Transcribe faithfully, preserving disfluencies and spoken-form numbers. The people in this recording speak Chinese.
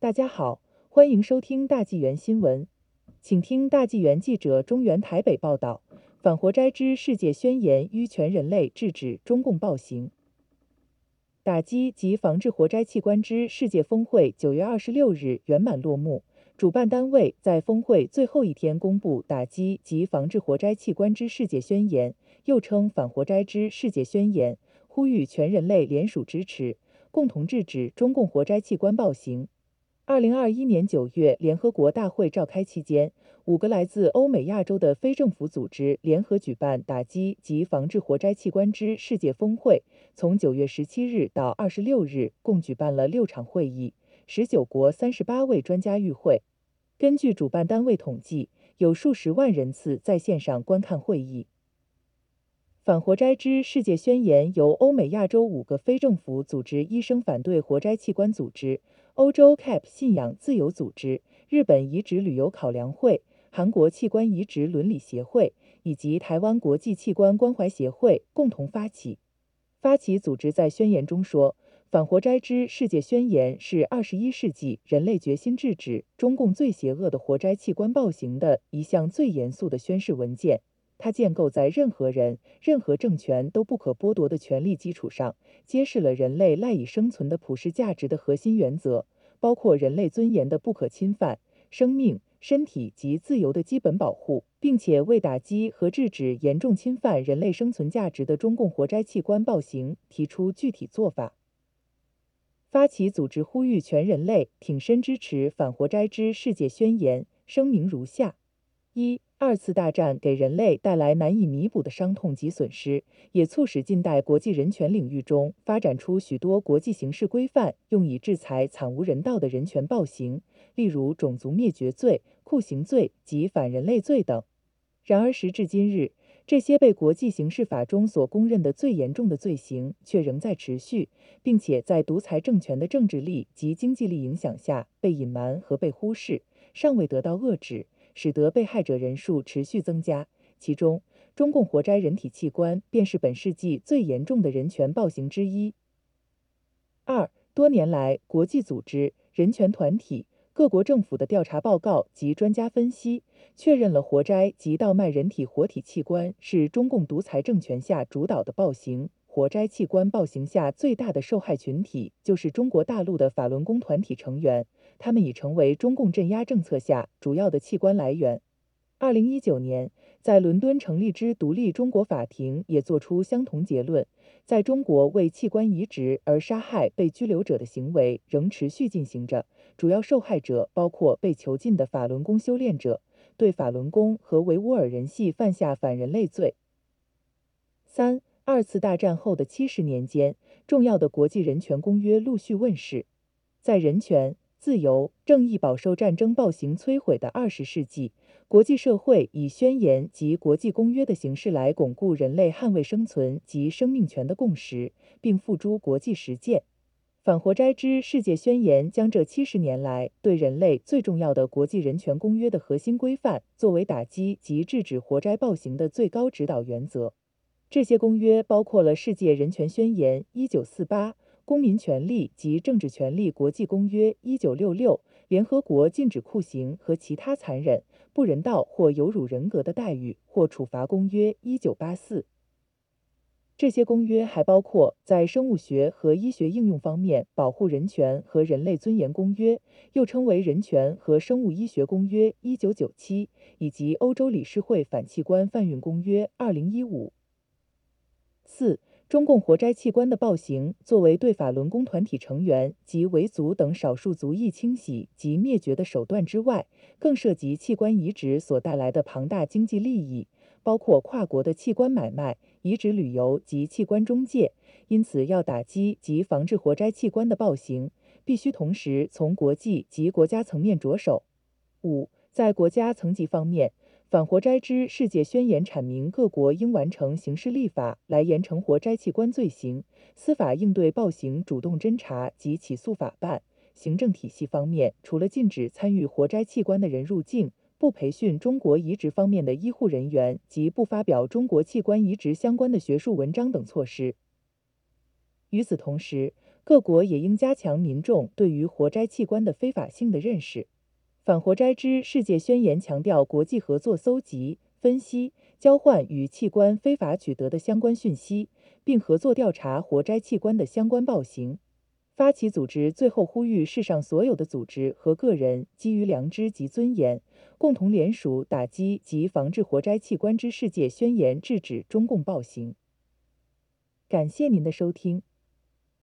大家好，欢迎收听大纪元新闻，请听大纪元记者中原台北报道：反活摘之世界宣言吁全人类制止中共暴行。打击及防治活摘器官之世界峰会九月二十六日圆满落幕。主办单位在峰会最后一天公布打击及防治活摘器官之世界宣言，又称反活摘之世界宣言，呼吁全人类联署支持，共同制止中共活摘器官暴行。二零二一年九月，联合国大会召开期间，五个来自欧美亚洲的非政府组织联合举办打击及防治活摘器官之世界峰会，从九月十七日到二十六日，共举办了六场会议，十九国三十八位专家与会。根据主办单位统计，有数十万人次在线上观看会议。反活摘之世界宣言由欧美亚洲五个非政府组织医生反对活摘器官组织、欧洲 C A P 信仰自由组织、日本移植旅游考量会、韩国器官移植伦理协会以及台湾国际器官关怀协会共同发起。发起组织在宣言中说，反活摘之世界宣言是二十一世纪人类决心制止中共最邪恶的活摘器官暴行的一项最严肃的宣誓文件。它建构在任何人、任何政权都不可剥夺的权利基础上，揭示了人类赖以生存的普世价值的核心原则，包括人类尊严的不可侵犯、生命、身体及自由的基本保护，并且为打击和制止严重侵犯人类生存价值的中共活摘器官暴行提出具体做法。发起组织呼吁全人类挺身支持反活摘之世界宣言，声明如下：一、二次大战给人类带来难以弥补的伤痛及损失，也促使近代国际人权领域中发展出许多国际刑事规范，用以制裁惨无人道的人权暴行，例如种族灭绝罪、酷刑罪及反人类罪等。然而时至今日，这些被国际刑事法中所公认的最严重的罪行却仍在持续，并且在独裁政权的政治力及经济力影响下被隐瞒和被忽视，尚未得到遏制，使得被害者人数持续增加。其中，中共活摘人体器官便是本世纪最严重的人权暴行之一。二、多年来，国际组织、人权团体、各国政府的调查报告及专家分析，确认了活摘及盗卖人体活体器官是中共独裁政权下主导的暴行。活摘器官暴行下最大的受害群体就是中国大陆的法轮功团体成员，他们已成为中共镇压政策下主要的器官来源。二零一九年，在伦敦成立之独立中国法庭也作出相同结论，在中国为器官移植而杀害被拘留者的行为仍持续进行着，主要受害者包括被囚禁的法轮功修炼者，对法轮功和维吾尔人系犯下反人类罪。三、二次大战后的七十年间，重要的国际人权公约陆续问世。在人权、自由、正义饱受战争暴行摧毁的二十世纪，国际社会以宣言及国际公约的形式来巩固人类捍卫生存及生命权的共识，并付诸国际实践。反活摘之世界宣言将这七十年来对人类最重要的国际人权公约的核心规范，作为打击及制止活摘暴行的最高指导原则。这些公约包括了世界人权宣言一九四八、公民权利及政治权利国际公约一九六六、联合国禁止酷刑和其他残忍、不人道或有辱人格的待遇或处罚公约一九八四。这些公约还包括在生物学和医学应用方面保护人权和人类尊严公约，又称为人权和生物医学公约一九九七，以及欧洲理事会反器官贩运公约二零一五。四、中共活摘器官的暴行，作为对法轮功团体成员及维族等少数族裔清洗及灭绝的手段之外，更涉及器官移植所带来的庞大经济利益，包括跨国的器官买卖、移植旅游及器官中介。因此，要打击及防治活摘器官的暴行，必须同时从国际及国家层面着手。五、在国家层级方面，反活摘之世界宣言阐明各国应完成刑事立法来严惩活摘器官罪行，司法应对暴行主动侦查及起诉法办。行政体系方面，除了禁止参与活摘器官的人入境，不培训中国移植方面的医护人员及不发表中国器官移植相关的学术文章等措施。与此同时， 各国也应加强民众对于活摘器官的非法性的认识。反活摘之世界宣言强调国际合作搜集、分析、交换与器官非法取得的相关讯息，并合作调查活摘器官的相关暴行。发起组织最后呼吁世上所有的组织和个人基于良知及尊严，共同联署打击及防治活摘器官之世界宣言，制止中共暴行。感谢您的收听。